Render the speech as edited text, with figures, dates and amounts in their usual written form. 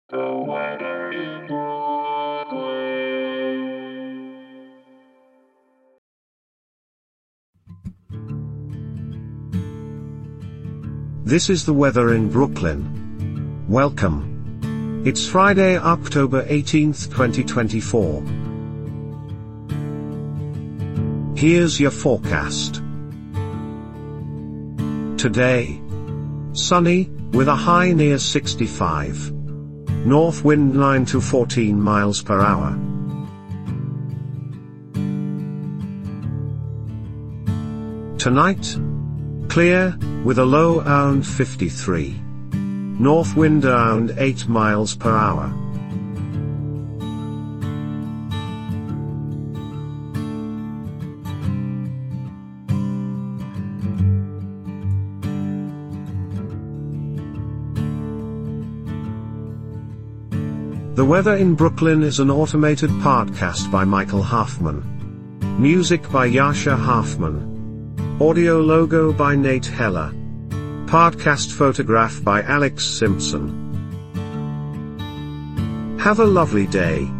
The weather in Brooklyn. This is the weather in Brooklyn. Welcome. It's Friday, October 18th, 2024. Here's your forecast. Today, sunny, with a high near 65. North wind 9 to 14 miles per hour. Tonight, clear, with a low around 53. North wind around 8 miles per hour. The Weather in Brooklyn is an automated podcast by Michael Hoffman. Music by Yasha Hoffman. Audio logo by Nate Heller. Podcast photograph by Alex Simpson. Have a lovely day.